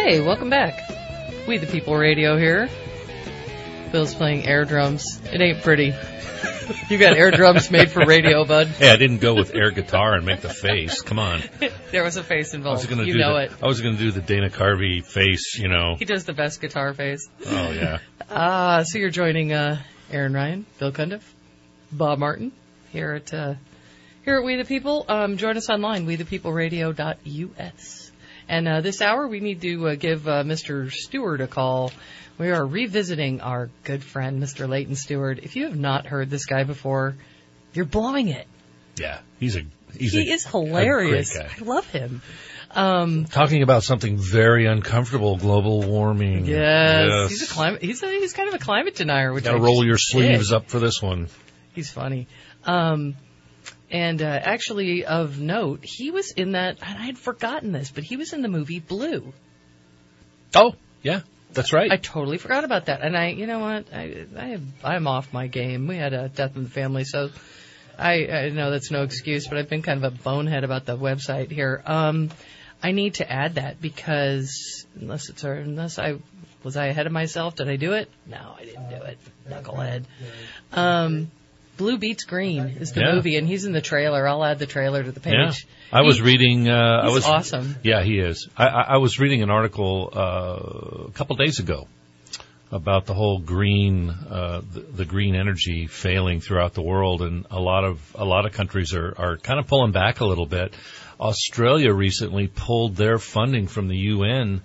Hey, welcome back. We the People Radio here. Bill's playing air drums. It ain't pretty. You got air drums made for radio, bud. Hey, I didn't go with air guitar and make the face. Come on. There was a face involved. I was going to do the Dana Carvey face, you know. He does the best guitar face. Oh, yeah. So you're joining Aaron Ryan, Bill Cundiff, Bob Martin here at We the People. Join us online, wethepeopleradio.us. And this hour we need to give Mr. Stewart a call. We are revisiting our good friend, Mr. Leighton Stewart. If you have not heard this guy before, you're blowing it. Yeah, he is hilarious. A great guy. I love him. Talking about something very uncomfortable, global warming. Yes. He's kind of a climate denier. Which gotta roll your sleeves up for this one. He's funny. And actually, of note, he was in that. I had forgotten this, but he was in the movie Blue. Oh, yeah. That's right. I totally forgot about that. And you know what? I'm off my game. We had a death in the family, so I know that's no excuse, but I've been kind of a bonehead about the website here. I need to add that because unless I was ahead of myself, did I do it? No, I didn't do it. Knucklehead. Blue Beats Green is the movie, and he's in the trailer. I'll add the trailer to the page. Yeah. I was reading. He's awesome. Yeah, he is. I was reading an article a couple days ago about the whole green, the green energy failing throughout the world, and a lot of countries are kind of pulling back a little bit. Australia recently pulled their funding from the UN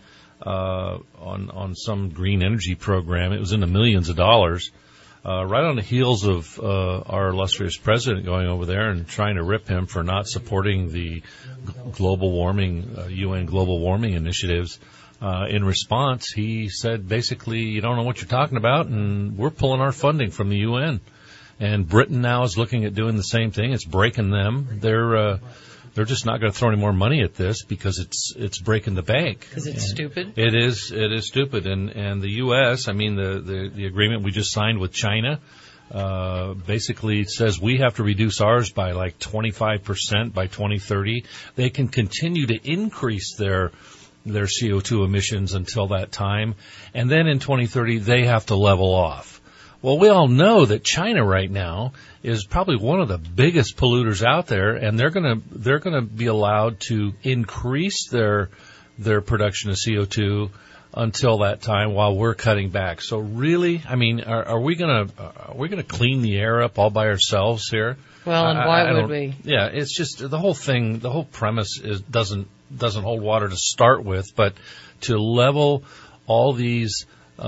on some green energy program. It was in the millions of dollars. Right on the heels of our illustrious president going over there and trying to rip him for not supporting the global warming, UN global warming initiatives. In response, he said, basically, you don't know what you're talking about, and we're pulling our funding from the UN. And Britain now is looking at doing the same thing. It's breaking them. They're just not going to throw any more money at this because it's breaking the bank. Because it's stupid? It is stupid. And the U.S., I mean, the agreement we just signed with China, basically says we have to reduce ours by like 25% by 2030. They can continue to increase their CO2 emissions until that time. And then in 2030, they have to level off. Well, we all know that China right now is probably one of the biggest polluters out there, and they're gonna be allowed to increase their production of CO2 until that time while we're cutting back. So really, I mean, are we gonna clean the air up all by ourselves here? Well, and why would we? Yeah, it's just the whole thing. The whole premise doesn't hold water to start with, but to level all these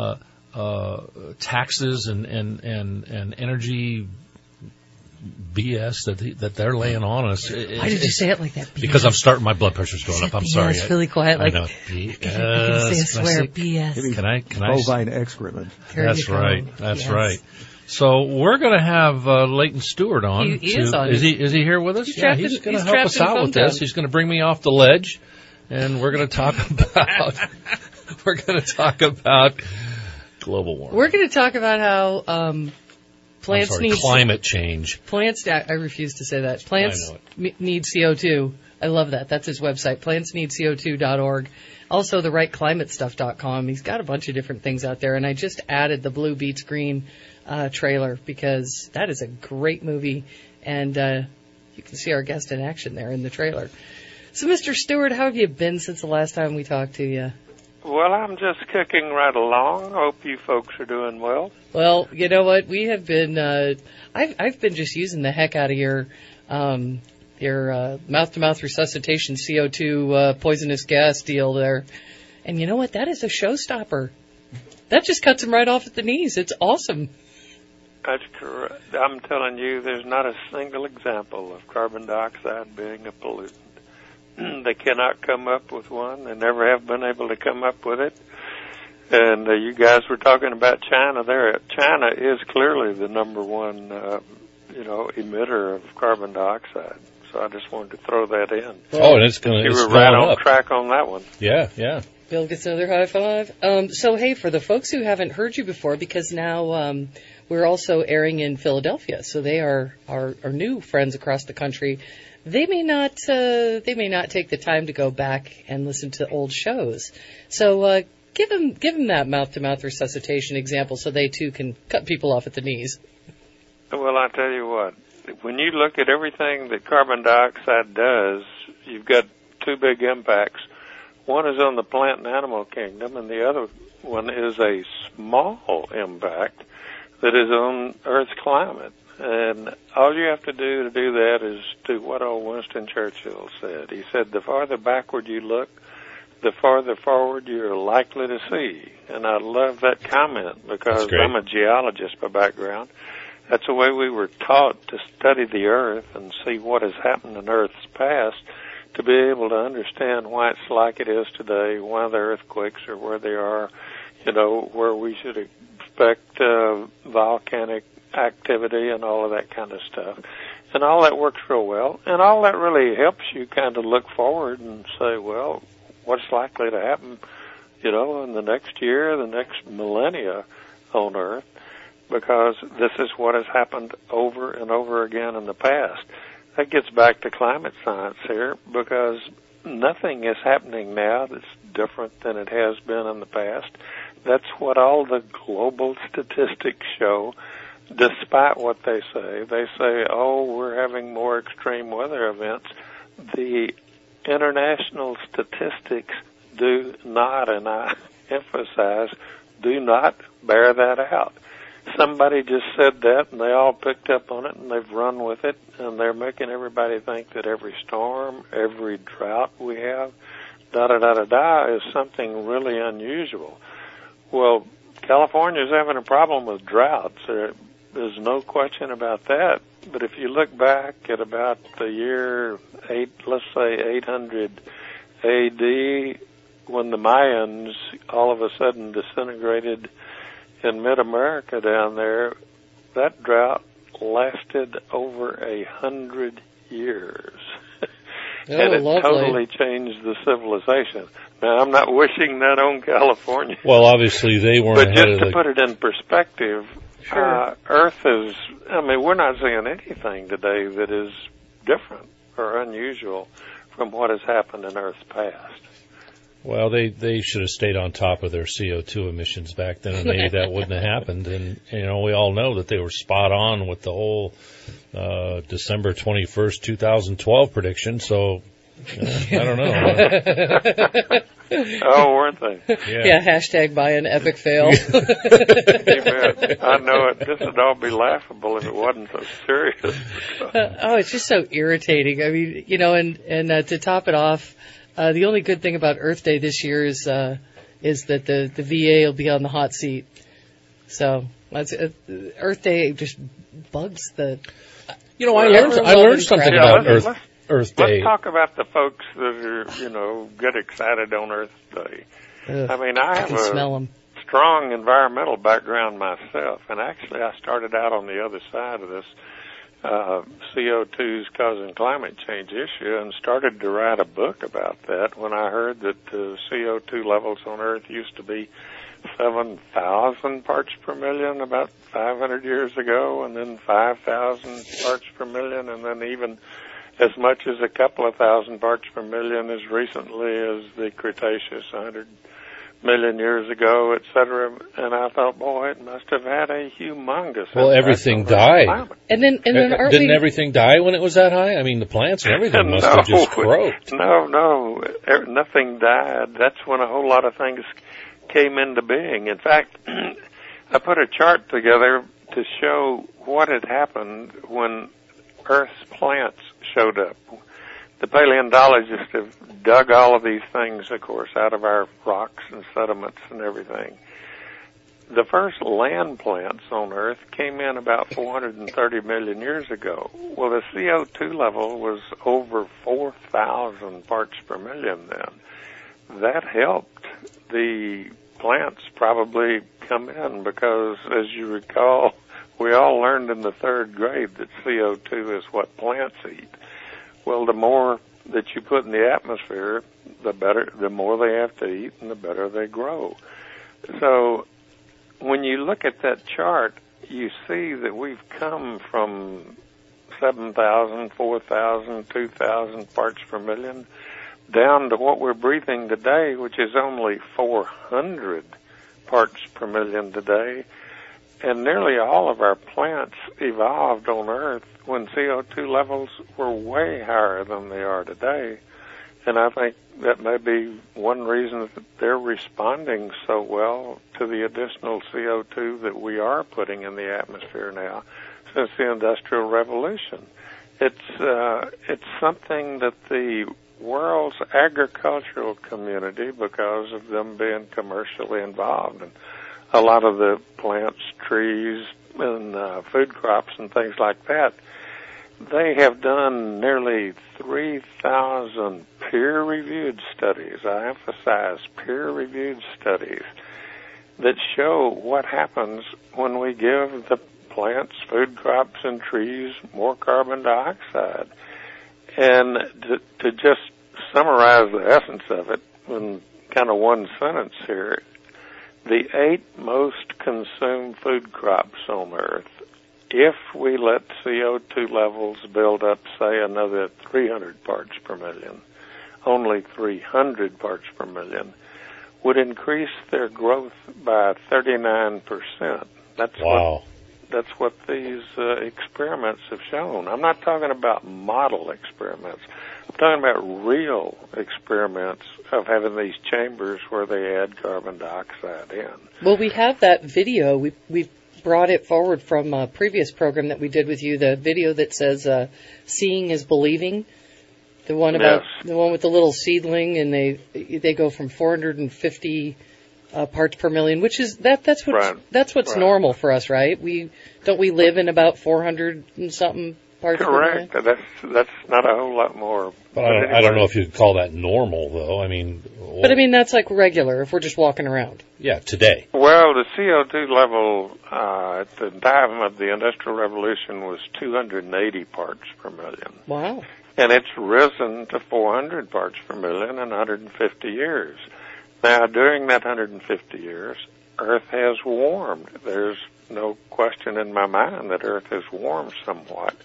taxes and energy BS that they're laying on us. Why did you say it like that? BS? Because my blood pressure's going up. I'm sorry. It's really quiet. Like, I know. BS. I can say a swear. BS. Can I? Bovine excrement. That's right. That's right. So we're going to have Leighton Stewart on. He is on. Is he here with us? Yeah, he's going to help us out with this. He's going to bring me off the ledge, and we're going to talk about global warming. We're going to talk about how plants need climate change. Plants. I refuse to say that. Plants need CO2. I love that. That's his website, plantsneedco2.org. Also, therightclimatestuff.com. He's got a bunch of different things out there, and I just added the Blue Beats Green trailer because that is a great movie, and you can see our guest in action there in the trailer. So, Mr. Stewart, how have you been since the last time we talked to you? Well, I'm just kicking right along. Hope you folks are doing well. Well, you know what? We have been, I've been just using the heck out of your mouth-to-mouth resuscitation CO2 poisonous gas deal there. And you know what? That is a showstopper. That just cuts him right off at the knees. It's awesome. That's correct. I'm telling you, there's not a single example of carbon dioxide being a pollutant. They cannot come up with one. They never have been able to come up with it. And you guys were talking about China there. China is clearly the number one, emitter of carbon dioxide. So I just wanted to throw that in. Oh, and it's going to. You were right on track on that one. Yeah, yeah. Bill gets another high five. So, hey, for the folks who haven't heard you before, because now we're also airing in Philadelphia, so they are our new friends across the country. they may not take the time to go back and listen to old shows. So give them that mouth-to-mouth resuscitation example so they too can cut people off at the knees. Well, I tell you what, when you look at everything that carbon dioxide does, you've got two big impacts. One is on the plant and animal kingdom, and the other one is a small impact that is on Earth's climate. And all you have to do that is do what old Winston Churchill said. He said, the farther backward you look, the farther forward you're likely to see. And I love that comment because I'm a geologist by background. That's the way we were taught to study the Earth and see what has happened in Earth's past, to be able to understand why it's like it is today, why the earthquakes are where they are, where we should expect volcanic activity and all of that kind of stuff. And all that works real well. And all that really helps you kind of look forward and say, well, what's likely to happen, in the next year, the next millennia on Earth, because this is what has happened over and over again in the past. That gets back to climate science here, because nothing is happening now that's different than it has been in the past. That's what all the global statistics show, despite what they say. They say, we're having more extreme weather events. The international statistics do not, and I emphasize, do not bear that out. Somebody just said that, and they all picked up on it, and they've run with it, and they're making everybody think that every storm, every drought we have, is something really unusual. Well, California's having a problem with droughts. There's no question about that. But if you look back at about the year 800 A.D., when the Mayans all of a sudden disintegrated in mid-America down there, that drought lasted over 100 years. And it totally changed the civilization. Now, I'm not wishing that on California. Well, obviously they weren't. But just to put it in perspective, Earth is, we're not seeing anything today that is different or unusual from what has happened in Earth's past. Well, they should have stayed on top of their CO2 emissions back then, and maybe that wouldn't have happened. And, we all know that they were spot on with the whole December 21st, 2012 prediction. So, I don't know. Weren't they? Yeah, hashtag buy an epic fail. Amen. I know it. This would all be laughable if it wasn't so serious. It's just so irritating. And to top it off, the only good thing about Earth Day this year is that the VA will be on the hot seat. So Earth Day just bugs the. I learned something about Earth Day. Let's talk about the folks that are get excited on Earth Day. I have a strong environmental background myself, and actually I started out on the other side of this CO2's causing climate change issue, and started to write a book about that when I heard that the CO2 levels on Earth used to be 7,000 parts per million about 500 years ago, and then 5,000 parts per million, and then even as much as a couple of thousand parts per million as recently as the Cretaceous, 100 million years ago, et cetera. And I thought, boy, it must have had a humongous impact. Well, everything died. And then didn't everything die when it was that high? The plants and everything must have just croaked. No, nothing died. That's when a whole lot of things came into being. In fact, I put a chart together to show what had happened when Earth's plants showed up. The paleontologists have dug all of these things, of course, out of our rocks and sediments and everything. The first land plants on Earth came in about 430 million years ago. Well, the CO2 level was over 4,000 parts per million then. That helped the plants probably come in because, as you recall, we all learned in the third grade that CO2 is what plants eat. Well, the more that you put in the atmosphere, the more they have to eat and the better they grow. So when you look at that chart, you see that we've come from 7,000, 4,000, 2,000 parts per million, down to what we're breathing today, which is only 400 parts per million today. And nearly all of our plants evolved on Earth when CO2 levels were way higher than they are today. And I think that may be one reason that they're responding so well to the additional CO2 that we are putting in the atmosphere now since the Industrial Revolution. It's something that the world's agricultural community, because of them being commercially involved in a lot of the plants, trees, and food crops and things like that, they have done nearly 3,000 peer-reviewed studies, I emphasize peer-reviewed studies, that show what happens when we give the plants, food crops, and trees more carbon dioxide. And to just summarize the essence of it in kind of one sentence here, the 8 most consumed food crops on Earth, if we let CO2 levels build up, say, another 300 parts per million, only 300 parts per million, would increase their growth by 39%. That's what these experiments have shown. I'm not talking about model experiments. I'm talking about real experiments of having these chambers where they add carbon dioxide in. Well, we have that video. We've brought it forward from a previous program that we did with you, the video that says seeing is believing. The one about the one with the little seedling, and they go from 450 parts per million, which is that's what's normal for us, right? We live in about 400 and something parts per million. Correct. That's not a whole lot more. But I don't know if you'd call that normal, though. I mean, that's like regular if we're just walking around. Yeah, today. Well, the CO2 level at the time of the Industrial Revolution was 280 parts per million. Wow. And it's risen to 400 parts per million in 150 years. Now, during that 150 years, Earth has warmed. There's no question in my mind that Earth has warmed somewhat.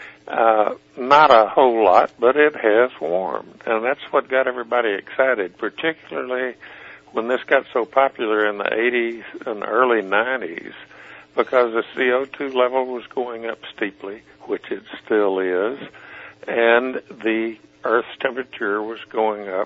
Not a whole lot, but it has warmed. And that's what got everybody excited, particularly when this got so popular in the 80s and early 90s, because the CO2 level was going up steeply, which it still is, and the Earth's temperature was going up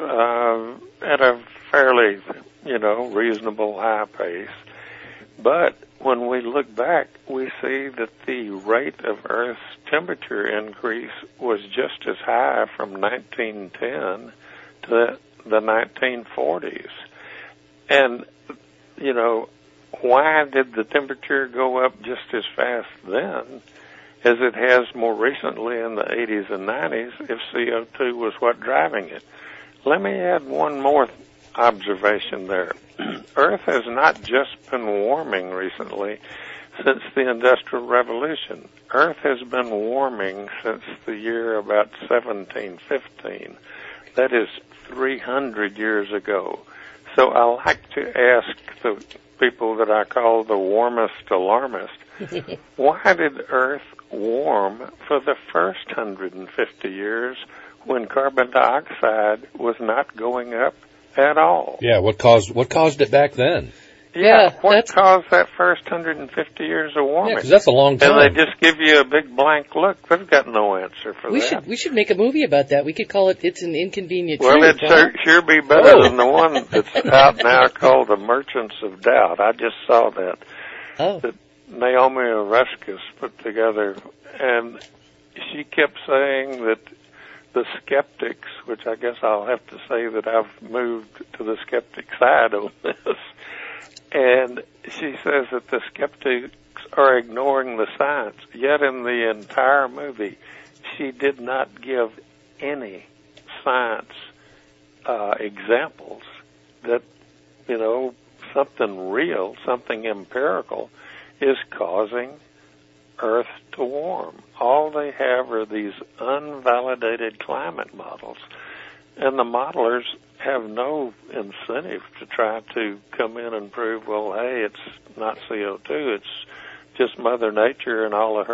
at a fairly, reasonable high pace. But when we look back, we see that the rate of Earth's temperature increase was just as high from 1910 to the 1940s. And, why did the temperature go up just as fast then as it has more recently in the 80s and 90s if CO2 was what driving it? Let me add one more observation there. Earth has not just been warming recently since the Industrial Revolution. Earth has been warming since the year about 1715. That is 300 years ago. So I like to ask the people that I call the warmest alarmists, why did Earth warm for the first 150 years when carbon dioxide was not going up at all? Yeah, what caused it back then? What caused that first 150 years of warming? Yeah, because that's a long time. And they just give you a big blank look. They've got no answer for that. We should make a movie about that. We could call it "It's an Inconvenient Truth." Well, it'd sure be better than the one that's out now called The Merchants of Doubt. I just saw that. That Naomi Oreskes put together, and she kept saying that the skeptics, which I guess I'll have to say that I've moved to the skeptic side on this, and she says that the skeptics are ignoring the science. Yet in the entire movie, she did not give any science examples that, something real, something empirical is causing Earth to warm. All they have are these unvalidated climate models. And the modelers have no incentive to try to come in and prove, well, hey, it's not CO2, it's just Mother Nature and all of her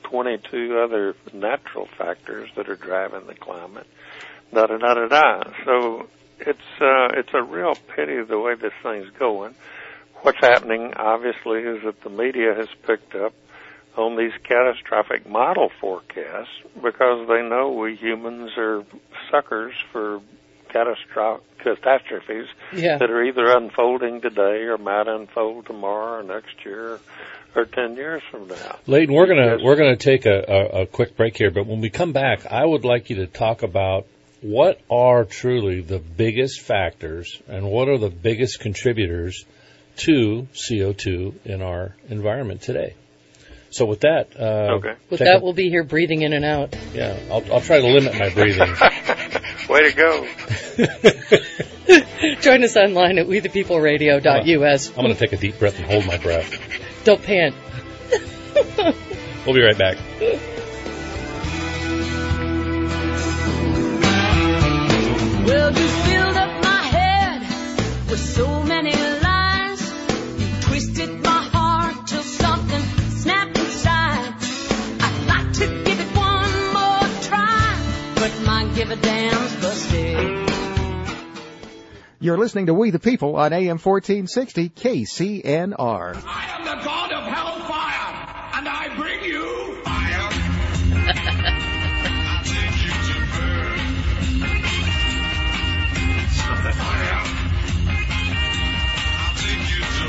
22 other natural factors that are driving the climate. Da-da-da-da-da. So it's a real pity the way this thing's going. What's happening, obviously, is that the media has picked up on these catastrophic model forecasts because they know we humans are suckers for catastrophes that are either unfolding today or might unfold tomorrow or next year or 10 years from now. Leighton, we're gonna take a quick break here, but when we come back, I would like you to talk about what are truly the biggest factors and what are the biggest contributors to CO2 in our environment today. So with that, that, we'll be here breathing in and out. Yeah, I'll try to limit my breathing. Way to go. Join us online at wethepeopleradio.us. I'm going to take a deep breath and hold my breath. Don't pant. We'll be right back. Well, you filled up my head with so many lines. You twisted my heart till something snapped inside. I'd like to give it one more try, but my give a damn's busted. You're listening to We the People on AM 1460 KCNR. I am the god of hellfire, and I bring you fire. I'll take you to burn. Stop that fire. I'll take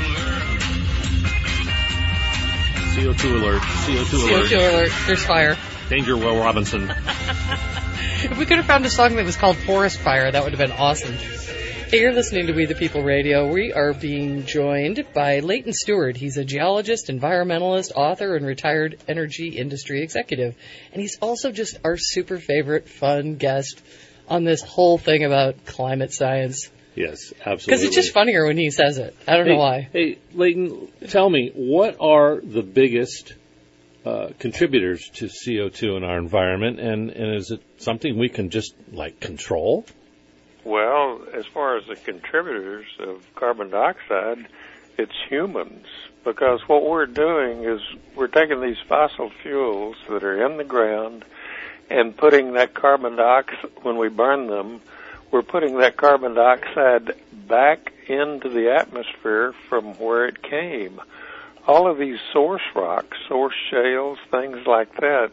you to learn. CO2 alert. CO2 alert. CO2 alert. There's fire. Danger, Will Robinson. If we could have found a song that was called Forest Fire, that would have been awesome. Hey, you're listening to We the People Radio. We are being joined by Leighton Stewart. He's a geologist, environmentalist, author, and retired energy industry executive. And he's also just our super favorite fun guest on this whole thing about climate science. Yes, absolutely. Because it's just funnier when he says it. I don't know why. Hey, Leighton, tell me, what are the biggest contributors to CO2 in our environment, and is it something we can just, control? Well, as far as the contributors of carbon dioxide, it's humans. Because what we're doing is we're taking these fossil fuels that are in the ground and putting that carbon dioxide, when we burn them, we're putting that carbon dioxide back into the atmosphere from where it came. All of these source rocks, source shales, things like that,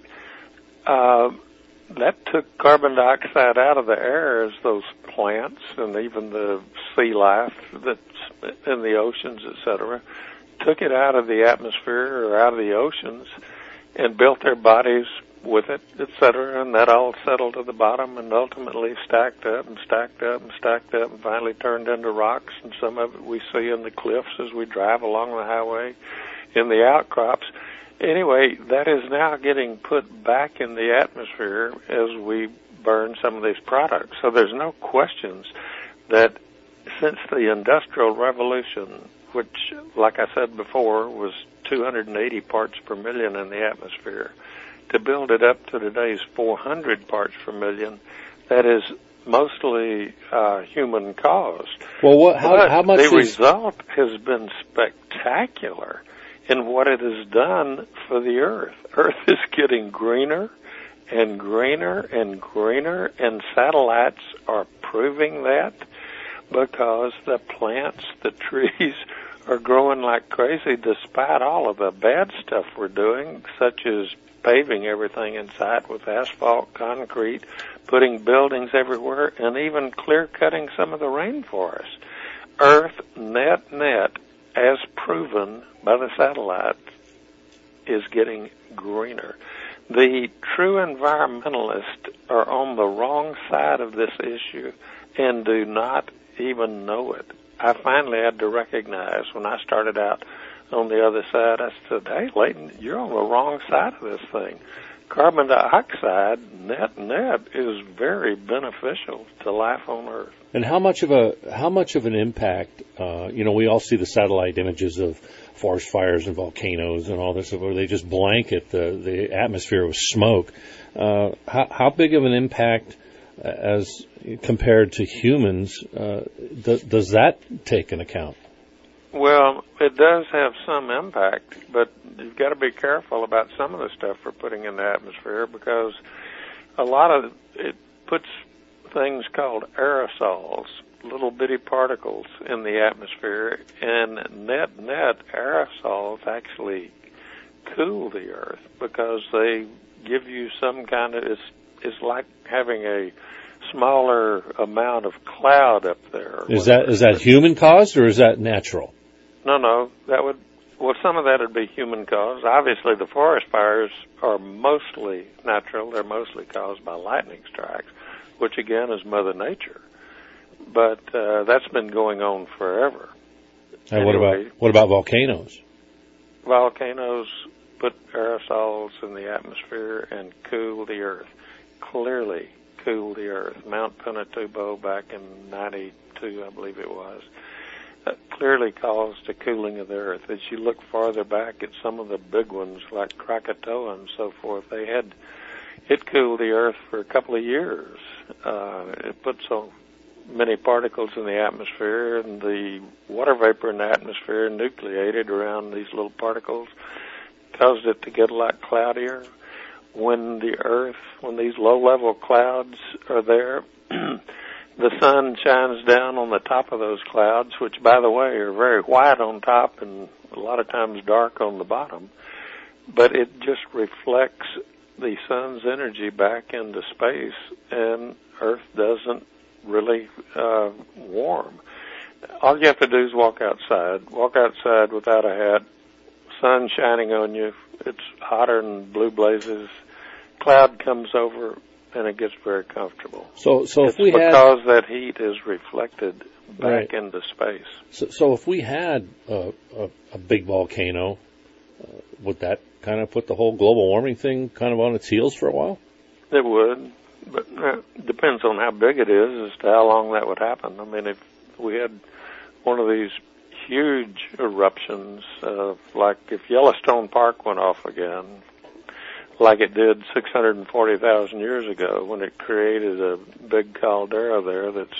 that took carbon dioxide out of the air as those plants and even the sea life that's in the oceans, etc., took it out of the atmosphere or out of the oceans and built their bodies with it, etc., and that all settled to the bottom and ultimately stacked up and stacked up and stacked up and finally turned into rocks, and some of it we see in the cliffs as we drive along the highway in the outcrops. Anyway, that is now getting put back in the atmosphere as we burn some of these products. So there's no questions that since the Industrial Revolution, which, like I said before, was 280 parts per million in the atmosphere, to build it up to today's 400 parts per million, that is mostly human caused. Well, how much the result has been spectacular in what it has done for the Earth. Earth is getting greener and greener and greener, and satellites are proving that because the plants, the trees are growing like crazy despite all of the bad stuff we're doing, such as paving everything in sight with asphalt, concrete, putting buildings everywhere, and even clear-cutting some of the rainforest. Earth, net, as proven by the satellites, is getting greener. The true environmentalists are on the wrong side of this issue and do not even know it. I finally had to recognize when I started out on the other side, I said, hey, Leighton, you're on the wrong side of this thing. Carbon dioxide, net, is very beneficial to life on Earth. And how much of an impact? We all see the satellite images of forest fires and volcanoes and all this, where they just blanket the atmosphere with smoke. How big of an impact, as compared to humans, does that take into account? Well, it does have some impact, but you've got to be careful about some of the stuff we're putting in the atmosphere, because a lot of it puts things called aerosols, little bitty particles in the atmosphere, and net aerosols actually cool the Earth because they give you some kind of, it's like having a smaller amount of cloud up there. Is that human caused or is that natural? No, some of that would be human caused. Obviously, the forest fires are mostly natural. They're mostly caused by lightning strikes, which again is Mother Nature. But that's been going on forever. And anyway, what about volcanoes? Volcanoes put aerosols in the atmosphere and cool the Earth. Clearly cool the Earth. Mount Pinatubo back in 92, I believe it was, clearly caused a cooling of the Earth. As you look farther back at some of the big ones like Krakatoa and so forth, it cooled the Earth for a couple of years. It put so many particles in the atmosphere, and the water vapor in the atmosphere nucleated around these little particles, caused it to get a lot cloudier. When these low-level clouds are there, the sun shines down on the top of those clouds, which, by the way, are very white on top and a lot of times dark on the bottom, but it just reflects the sun's energy back into space, and Earth doesn't really warm. All you have to do is walk outside without a hat, sun shining on you, it's hotter than blue blazes, cloud comes over, and it gets very comfortable. So if we had, because that heat is reflected back into space. So if we had a big volcano, would that kind of put the whole global warming thing kind of on its heels for a while? It would, but it depends on how big it is as to how long that would happen. I mean, if we had one of these huge eruptions, like if Yellowstone Park went off again, like it did 640,000 years ago when it created a big caldera there that's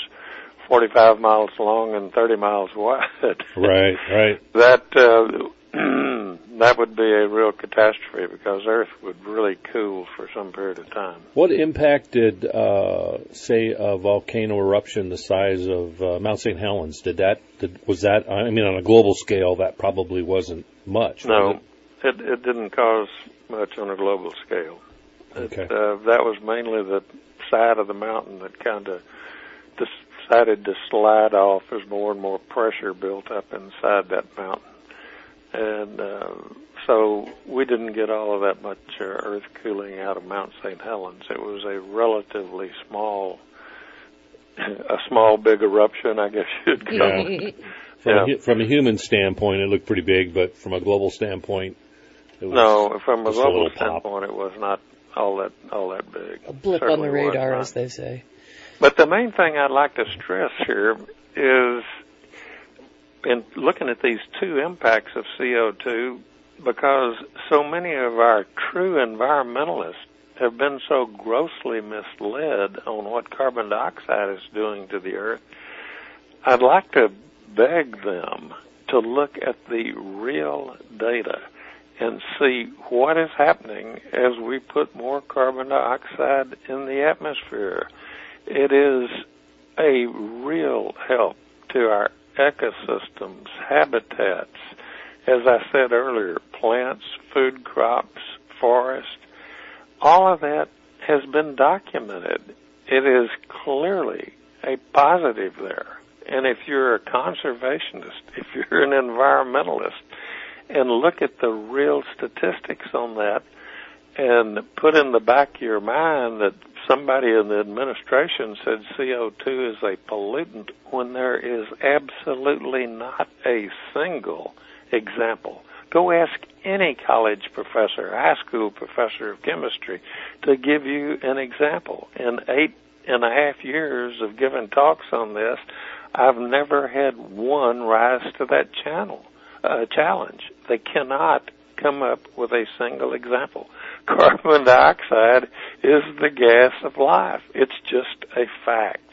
45 miles long and 30 miles wide. Right. That would be a real catastrophe because Earth would really cool for some period of time. What impact did, say, a volcano eruption the size of Mount St. Helens? Was that, I mean, on a global scale, that probably wasn't much. No, it didn't cause much on a global scale. Okay. That was mainly the side of the mountain that kind of decided to slide off as more and more pressure built up inside that mountain. And so we didn't get all of that much earth cooling out of Mount St. Helens. It was a relatively small big eruption, I guess you'd call it. From a human standpoint, it looked pretty big, but from a global standpoint, it was no. From a global standpoint, it was not all that big. A blip on the radar, as they say. But the main thing I'd like to stress here is, in looking at these two impacts of CO2, because so many of our true environmentalists have been so grossly misled on what carbon dioxide is doing to the Earth, I'd like to beg them to look at the real data and see what is happening as we put more carbon dioxide in the atmosphere. It is a real help to our ecosystems, habitats, as I said earlier, plants, food crops, forest, all of that has been documented. It is clearly a positive there. And if you're a conservationist, if you're an environmentalist, and look at the real statistics on that, and put in the back of your mind that somebody in the administration said CO2 is a pollutant when there is absolutely not a single example. Go ask any college professor, high school professor of chemistry to give you an example. In 8.5 years of giving talks on this, I've never had one rise to that challenge. They cannot come up with a single example. Carbon dioxide is the gas of life. It's just a fact.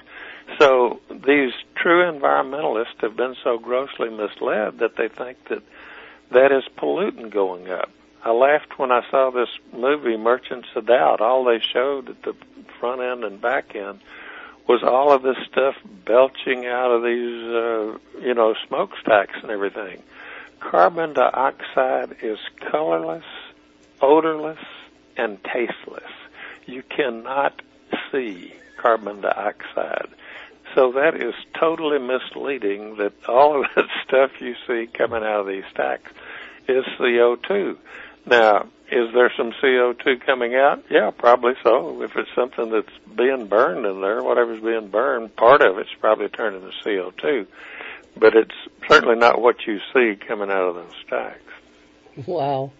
So these true environmentalists have been so grossly misled that they think that is pollutant going up. I laughed when I saw this movie, Merchants of Doubt. All they showed at the front end and back end was all of this stuff belching out of these, smokestacks and everything. Carbon dioxide is colorless, odorless, and tasteless. You cannot see carbon dioxide. So that is totally misleading that all of that stuff you see coming out of these stacks is CO2. Now, is there some CO2 coming out? Yeah, probably so. If it's something that's being burned in there, whatever's being burned, part of it's probably turned into CO2. But it's certainly not what you see coming out of those stacks. Wow.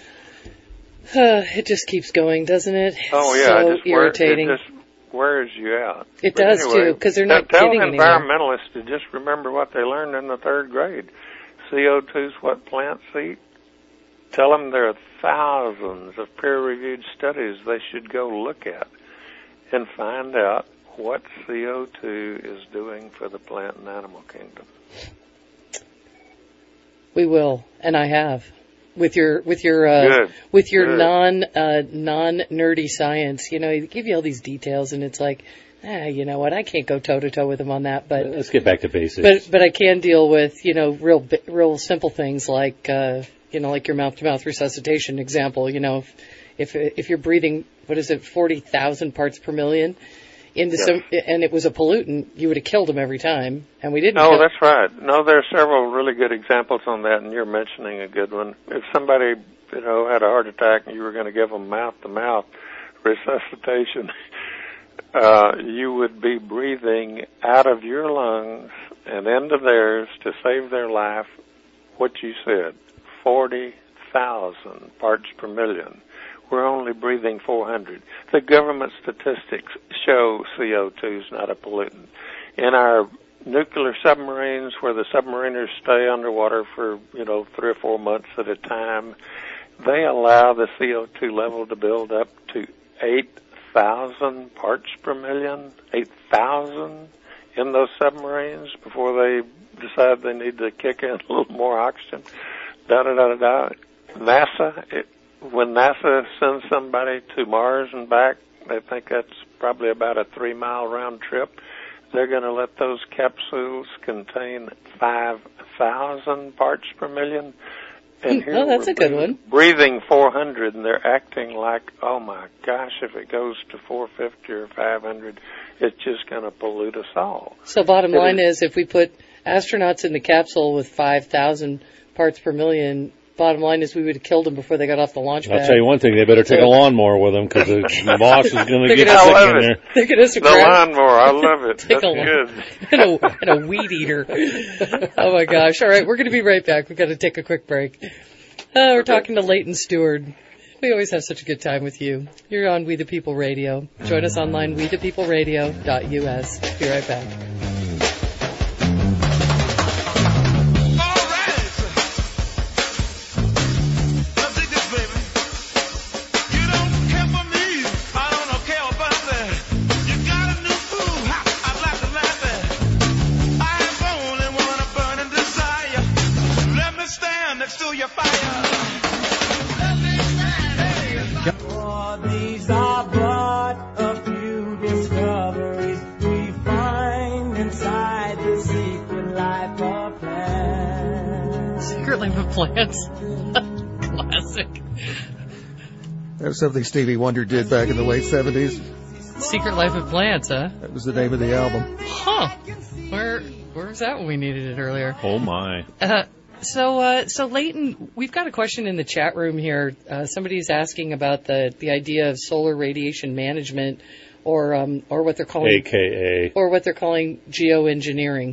It just keeps going, doesn't it? Oh, yeah. So irritating. It just wears you out. It does, anyway, too, because they're not getting anywhere. Tell environmentalists to just remember what they learned in the third grade. CO2 is what plants eat. Tell them there are thousands of peer-reviewed studies they should go look at and find out what CO2 is doing for the plant and animal kingdom. We will, and I have, with your non-nerdy science. They give you all these details, and it's like, you know what? I can't go toe to toe with them on that. But let's get back to basics. But I can deal with real simple things like like your mouth-to-mouth resuscitation example. If you're breathing 40,000 parts per million into some, and it was a pollutant, you would have killed them every time, and we didn't. No, that's right. No, there are several really good examples on that, and you're mentioning a good one. If somebody, had a heart attack and you were going to give them mouth-to-mouth resuscitation, you would be breathing out of your lungs and into theirs to save their life, what you said, 40,000 parts per million. We're only breathing 400. The government statistics show CO2 is not a pollutant. In our nuclear submarines, where the submariners stay underwater for, 3 or 4 months at a time, they allow the CO2 level to build up to 8,000 parts per million, 8,000 in those submarines before they decide they need to kick in a little more oxygen. NASA, when NASA sends somebody to Mars and back, they think that's probably about a 3-mile round trip. They're going to let those capsules contain 5,000 parts per million. And here that's a good one. Breathing 400, and they're acting like, oh my gosh, if it goes to 450 or 500, it's just going to pollute us all. So bottom line is, if we put astronauts in the capsule with 5,000 parts per million, bottom line is we would have killed them before they got off the launch pad. I'll tell you one thing, they better take a lawnmower with them, because the boss is going to get sick in there. They're going to the lawnmower, I love it. That's good. and a weed eater. Oh my gosh. All right, we're going to be right back. We've got to take a quick break. We're talking to Leighton Stewart. We always have such a good time with you. You're on We the People Radio. Join us online, wethepeopleradio.us. Be right back. Plants. Classic. That was something Stevie Wonder did back in the late 70s. Secret Life of Plants, huh? That was the name of the album. Huh. Where was that when we needed it earlier? Oh, my. So Leighton, we've got a question in the chat room here. Somebody's asking about the idea of solar radiation management, or what they're calling AKA, or what they're calling geoengineering.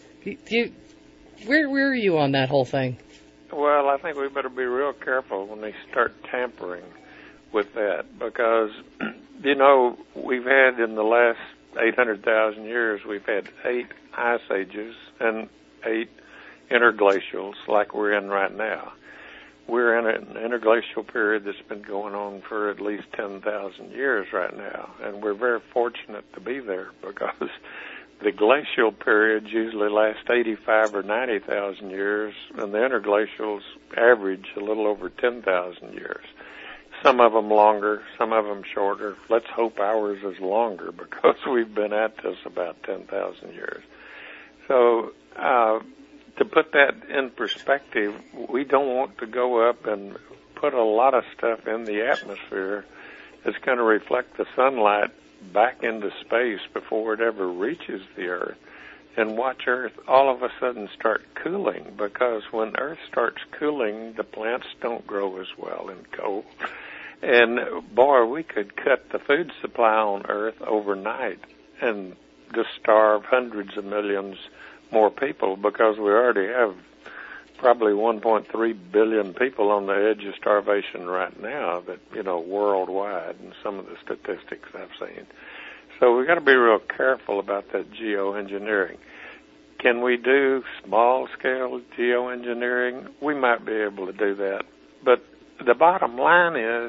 Where are you on that whole thing? Well, I think we better be real careful when they start tampering with that, because, we've had in the last 800,000 years, we've had 8 ice ages and 8 interglacials like we're in right now. We're in an interglacial period that's been going on for at least 10,000 years right now, and we're very fortunate to be there, because the glacial periods usually last 85 or 90,000 years, and the interglacials average a little over 10,000 years. Some of them longer, some of them shorter. Let's hope ours is longer because we've been at this about 10,000 years. So to put that in perspective, we don't want to go up and put a lot of stuff in the atmosphere that's going to reflect the sunlight back into space before it ever reaches the Earth, and watch Earth all of a sudden start cooling, because when Earth starts cooling, the plants don't grow as well in cold. And boy, we could cut the food supply on Earth overnight and just starve hundreds of millions more people, because we already have probably 1.3 billion people on the edge of starvation right now, that, you know, worldwide, and some of the statistics I've seen. So we've got to be real careful about that geoengineering. Can we do small-scale geoengineering? We might be able to do that. But the bottom line is,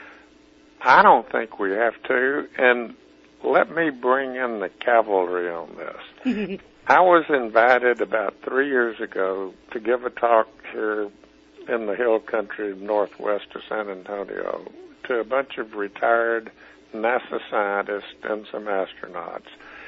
I don't think we have to, and let me bring in the cavalry on this. I was invited about 3 years ago to give a talk here in the hill country northwest of San Antonio to a bunch of retired NASA scientists and some astronauts,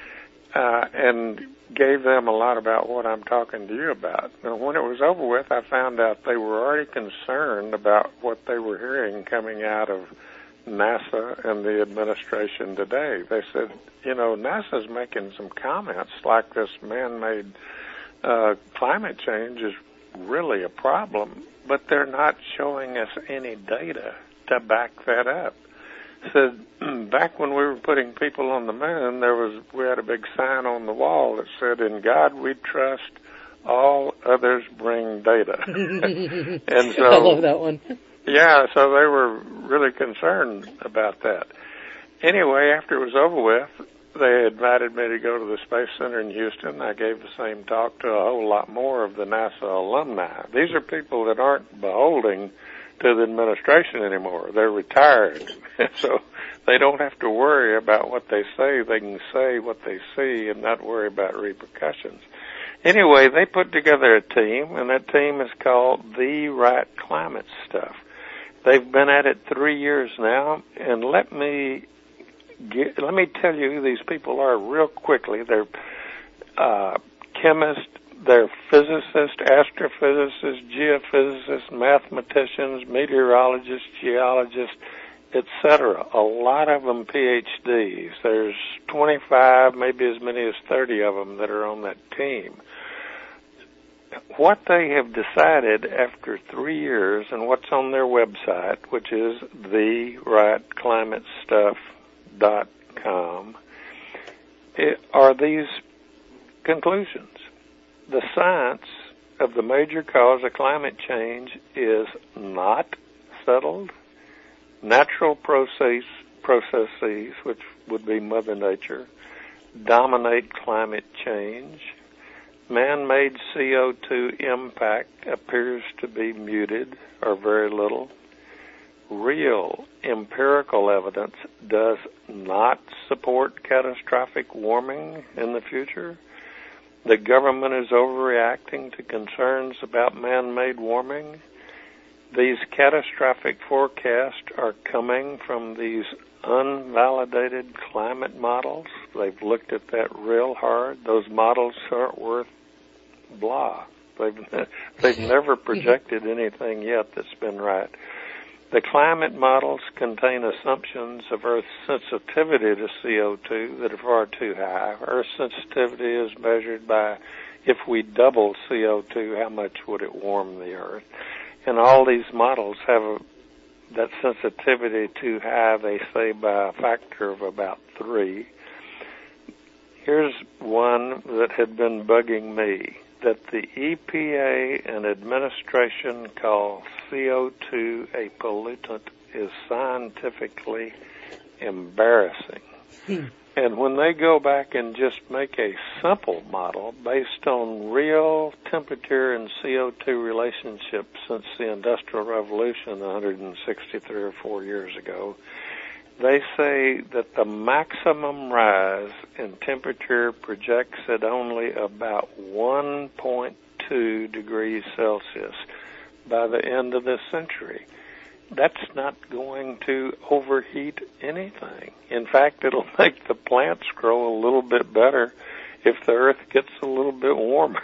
and gave them a lot about what I'm talking to you about. And when it was over with, I found out they were already concerned about what they were hearing coming out of NASA and the administration today. They said, you know, NASA's making some comments like this man-made climate change is really a problem, but they're not showing us any data to back that up. Said back when we were putting people on the moon, we had a big sign on the wall that said, "In God we trust, all others bring data." And so I love that one. Yeah, so they were really concerned about that. Anyway, after it was over with, they invited me to go to the Space Center in Houston. I gave the same talk to a whole lot more of the NASA alumni. These are people that aren't beholding to the administration anymore. They're retired, so they don't have to worry about what they say. They can say what they see and not worry about repercussions. Anyway, they put together a team, and that team is called The Right Climate Stuff. They've been at it 3 years now, and let me tell you who these people are real quickly. They're chemists, they're physicists, astrophysicists, geophysicists, mathematicians, meteorologists, geologists, etc. A lot of them PhDs. There's 25, maybe as many as 30 of them that are on that team. What they have decided after 3 years, and what's on their website, which is therightclimatestuff.com, are these conclusions. The science of the major cause of climate change is not settled. Natural processes, which would be Mother Nature, dominate climate change. Man-made CO2 impact appears to be muted or very little. Real empirical evidence does not support catastrophic warming in the future. The government is overreacting to concerns about man-made warming. These catastrophic forecasts are coming from these unvalidated climate models. They've looked at that real hard. Those models aren't worth blah. They've never projected anything yet that's been right. The climate models contain assumptions of Earth's sensitivity to CO2 that are far too high. Earth's sensitivity is measured by, if we double CO2, how much would it warm the Earth? And all these models have that sensitivity too high, they say, by a factor of about 3. Here's one that had been bugging me, that the EPA and administration call CO2 a pollutant is scientifically embarrassing. And when they go back and just make a simple model based on real temperature and CO2 relationships since the Industrial Revolution 163 or 4 years ago, they say that the maximum rise in temperature projects at only about 1.2 degrees Celsius by the end of this century. That's not going to overheat anything. In fact, it'll make the plants grow a little bit better if the earth gets a little bit warmer.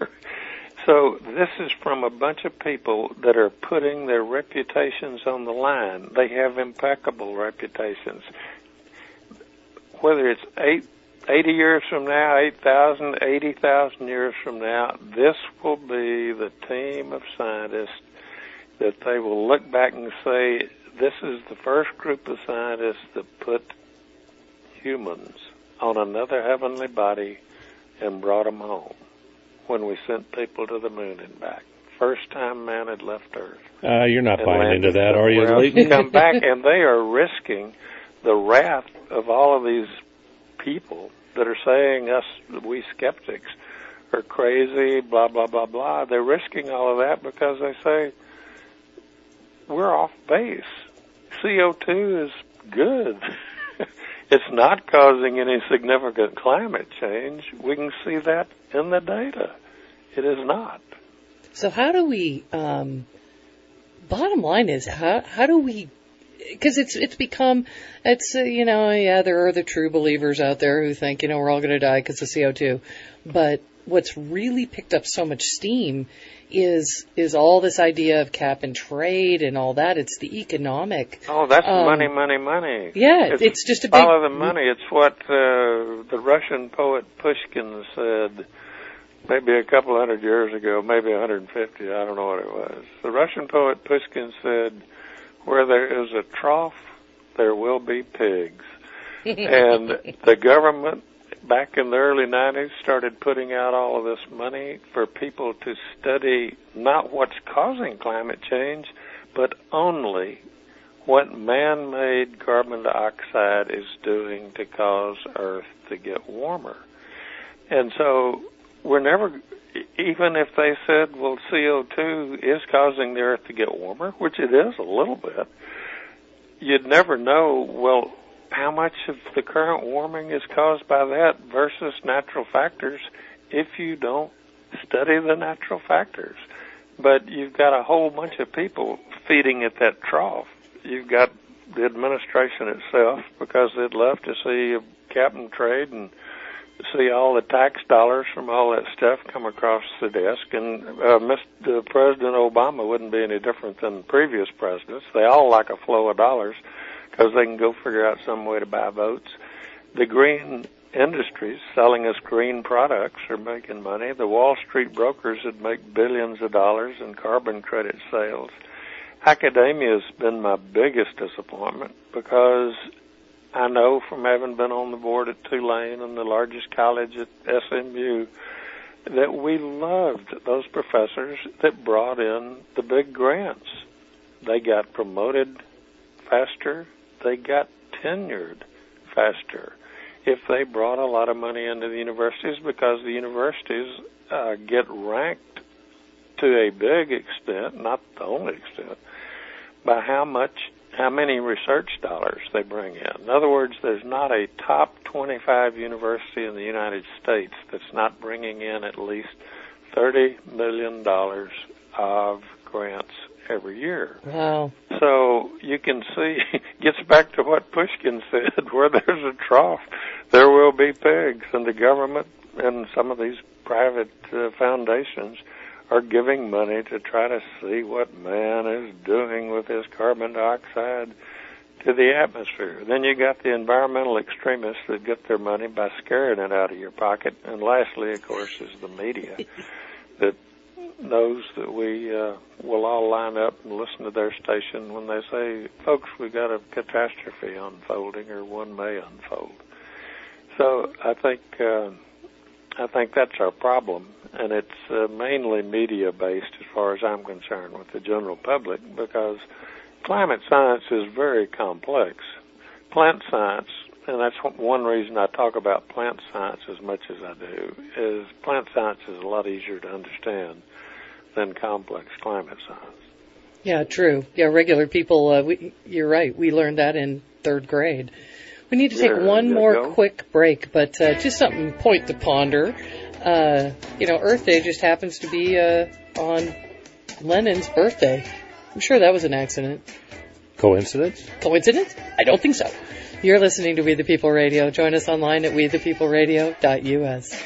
So this is from a bunch of people that are putting their reputations on the line. They have impeccable reputations. Whether it's 80 years from now, 8,000, 80,000 years from now, this will be the team of scientists that they will look back and say, this is the first group of scientists that put humans on another heavenly body and brought them home when we sent people to the moon and back. First time man had left Earth. You're not buying into that, are you, Leighton? Come back, and they are risking the wrath of all of these people that are saying us, we skeptics, are crazy, blah, blah, blah, blah. They're risking all of that because they say, we're off base. CO2 is good. It's not causing any significant climate change. We can see that in the data. It is not. So how do we, bottom line is, how do we, because it's become, there are the true believers out there who think, we're all going to die because of CO2. But what's really picked up so much steam is all this idea of cap and trade and all that. It's the economic. Oh, that's money, money, money. Yeah, it's just a big. Follow the money. It's what the Russian poet Pushkin said maybe a couple hundred years ago, maybe 150. I don't know what it was. The Russian poet Pushkin said, "Where there is a trough, there will be pigs." And the government, back in the early 90s, started putting out all of this money for people to study not what's causing climate change, but only what man-made carbon dioxide is doing to cause Earth to get warmer. And so we're never, even if they said, well, CO2 is causing the Earth to get warmer, which it is a little bit, you'd never know, well, how much of the current warming is caused by that versus natural factors if you don't study the natural factors. But you've got a whole bunch of people feeding at that trough. You've got the administration itself, because they'd love to see a cap and trade and see all the tax dollars from all that stuff come across the desk. And Mr. President Obama wouldn't be any different than previous presidents. They all like a flow of dollars, because they can go figure out some way to buy votes. The green industries selling us green products are making money. The Wall Street brokers that make billions of dollars in carbon credit sales. Academia has been my biggest disappointment, because I know from having been on the board at Tulane and the largest college at SMU that we loved those professors that brought in the big grants. They got promoted faster. They got tenured faster if they brought a lot of money into the universities, because the universities get ranked to a big extent, not the only extent, by how many research dollars they bring in. In other words, there's not a top 25 university in the United States that's not bringing in at least $30 million of grants every year. Wow. So you can see, gets back to what Pushkin said, where there's a trough, there will be pigs. And the government and some of these private foundations are giving money to try to see what man is doing with his carbon dioxide to the atmosphere. Then you got the environmental extremists that get their money by scaring it out of your pocket. And lastly, of course, is the media that knows that we will all line up and listen to their station when they say, folks, we got a catastrophe unfolding, or one may unfold. So I think that's our problem, and it's mainly media-based as far as I'm concerned with the general public, because climate science is very complex. Plant science, and that's one reason I talk about plant science as much as I do, is plant science is a lot easier to understand than complex climate science. Yeah, true. Yeah, regular people, you're right. We learned that in third grade. We need to take There one you more go. quick break, but just something point to ponder. Earth Day just happens to be on Lenin's birthday. I'm sure that was an accident. Coincidence? Coincidence? I don't think so. You're listening to We the People Radio. Join us online at wethepeopleradio.us.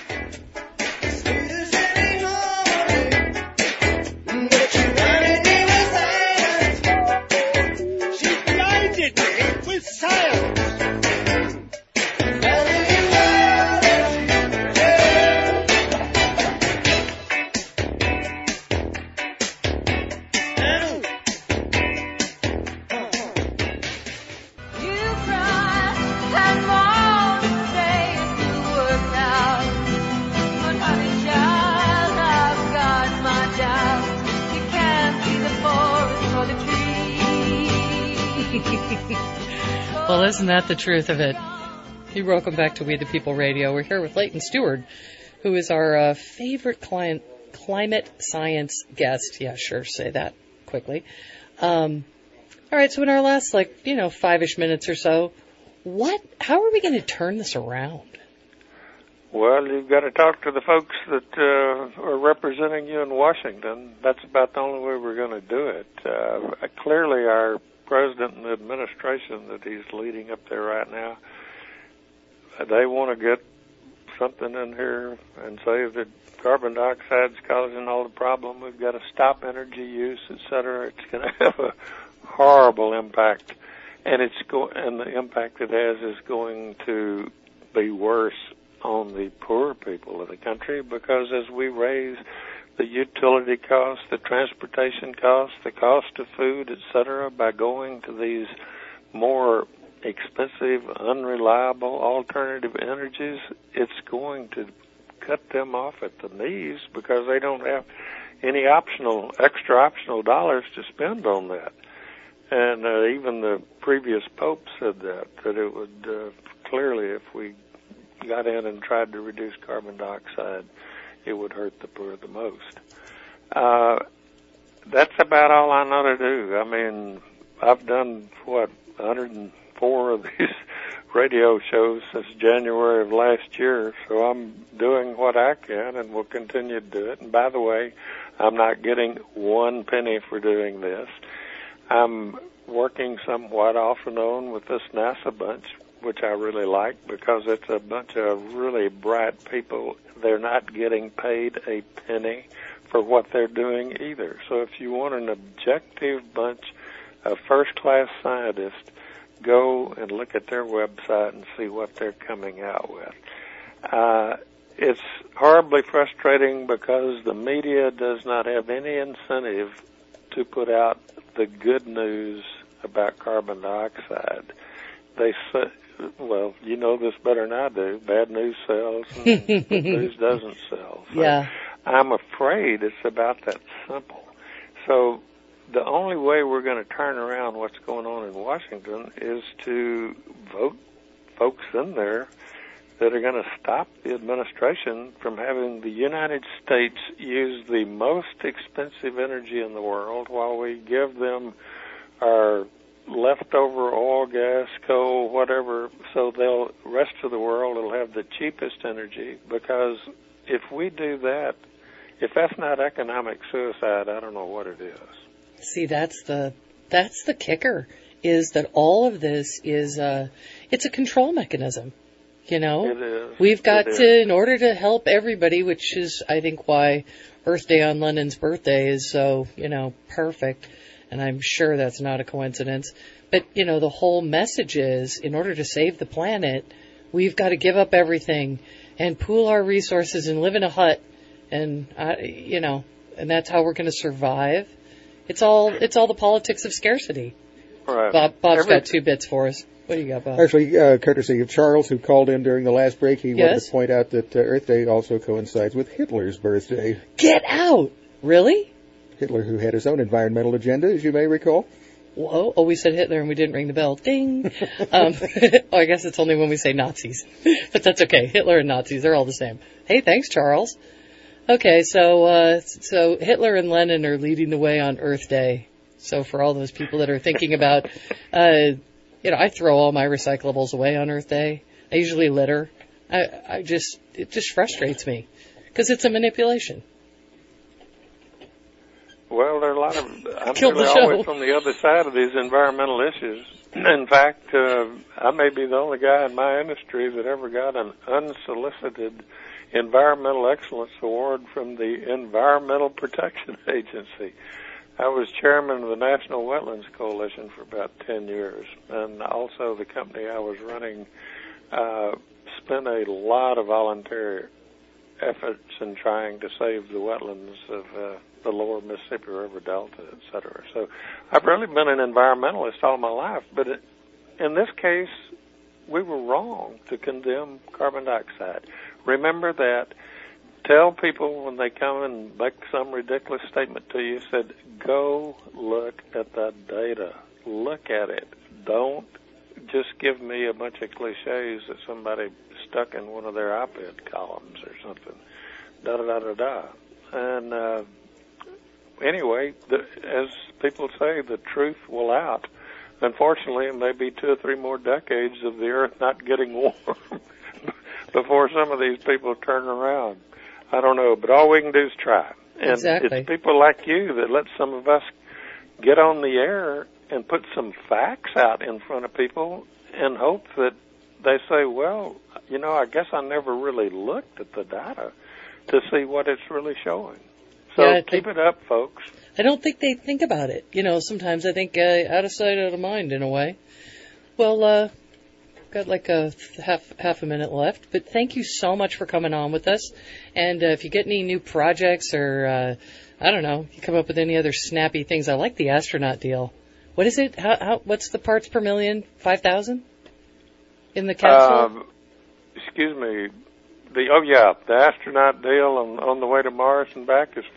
Well, isn't that the truth of it? Welcome back to We the People Radio. We're here with Leighton Stewart, who is our favorite climate science guest. Yeah, sure, say that quickly. All right, so in our last, 5-ish minutes or so, how are we going to turn this around? Well, you've got to talk to the folks that are representing you in Washington. That's about the only way we're going to do it. Clearly, our president and administration that he's leading up there right now, they want to get something in here and say that carbon dioxide's causing all the problem. We've got to stop energy use, et cetera. It's going to have a horrible impact, and the impact it has is going to be worse on the poor people of the country, because as we raise the utility costs, the transportation costs, the cost of food, et cetera, by going to these more expensive, unreliable alternative energies, it's going to cut them off at the knees because they don't have any extra optional dollars to spend on that. And even the previous Pope said that it would clearly, if we got in and tried to reduce carbon dioxide, it would hurt the poor the most. That's about all I know to do. I mean, I've done, 104 of these radio shows since January of last year, so I'm doing what I can and will continue to do it. And by the way, I'm not getting one penny for doing this. I'm working somewhat off and on with this NASA bunch, which I really like because it's a bunch of really bright people. They're not getting paid a penny for what they're doing either. So if you want an objective bunch of first-class scientists, go and look at their website and see what they're coming out with. It's horribly frustrating because the media does not have any incentive to put out the good news about carbon dioxide. They say, well, you know this better than I do. Bad news sells and good news doesn't sell. So Yeah. I'm afraid it's about that simple. So the only way we're going to turn around what's going on in Washington is to vote folks in there that are going to stop the administration from having the United States use the most expensive energy in the world while we give them our leftover oil, gas, coal, whatever, so the rest of the world will have the cheapest energy. Because if we do that, if that's not economic suicide, I don't know what it is. See, that's the kicker, is that all of this is it's a control mechanism. You know, It is. We've got It to, is. in order to help everybody, which is, I think, why Earth Day on Lenin's birthday is so, perfect. And I'm sure that's not a coincidence. But, the whole message is, in order to save the planet, we've got to give up everything and pool our resources and live in a hut. And, and that's how we're going to survive. It's all the politics of scarcity. Right. Bob's got 2 bits for us. What do you got, Bob? Actually, courtesy of Charles, who called in during the last break, he wanted Yes? to point out that Earth Day also coincides with Hitler's birthday. Get out! Really? Hitler, who had his own environmental agenda, as you may recall. Whoa. Oh, we said Hitler and we didn't ring the bell. Ding. I guess it's only when we say Nazis. But that's okay. Hitler and Nazis, they're all the same. Hey, thanks, Charles. Okay, so Hitler and Lenin are leading the way on Earth Day. So for all those people that are thinking about I throw all my recyclables away on Earth Day. I usually litter. It just frustrates me because it's a manipulation. Well, there are a lot of, I'm Killed the really show. always from the other side of these environmental issues. In fact, I may be the only guy in my industry that ever got an unsolicited Environmental Excellence Award from the Environmental Protection Agency. I was chairman of the National Wetlands Coalition for about 10 years, and also the company I was running spent a lot of volunteer efforts in trying to save the wetlands of the lower Mississippi River Delta, et cetera. So I've really been an environmentalist all my life, but in this case, we were wrong to condemn carbon dioxide. Remember that. Tell people when they come and make some ridiculous statement to you, said, go look at the data. Look at it. Don't just give me a bunch of cliches that somebody stuck in one of their op-ed columns or something. Da-da-da-da-da. And anyway, as people say, the truth will out. Unfortunately, it may be 2 or 3 more decades of the Earth not getting warm before some of these people turn around. I don't know, but all we can do is try. And Exactly. It's people like you that let some of us get on the air and put some facts out in front of people and hope that they say, well, I guess I never really looked at the data to see what it's really showing. So Yeah, keep it up, folks. I don't think they think about it. Sometimes I think out of sight, out of mind in a way. Well, got like a half a minute left, but thank you so much for coming on with us. And if you get any new projects or, I don't know, you come up with any other snappy things, I like the astronaut deal. What is it? What's the parts per million? 5,000 in the capsule? Excuse me. The astronaut deal on the way to Mars and back is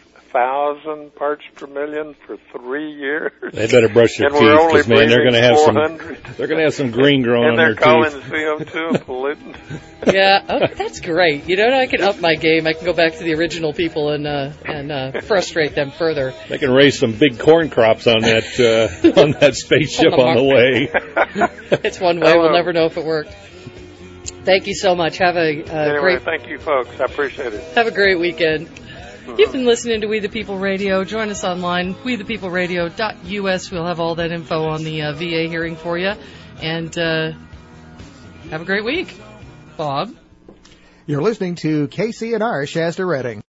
5,000 parts per million for 3 years. They better brush their and teeth, we're only because man, they're going to have 400. They're going to have some green growing and on their they're calling teeth. CO2 a pollutant. Yeah, that's great. I can up my game. I can go back to the original people and frustrate them further. They can raise some big corn crops on that spaceship on the way. It's one way. We'll never know if it worked. Thank you so much. Have a Anyway, great. thank you, folks. I appreciate it. Have a great weekend. You've been listening to We the People Radio. Join us online, wethepeopleradio.us. We'll have all that info on the VA hearing for you. And have a great week. Bob? You're listening to KCNR Shasta Redding.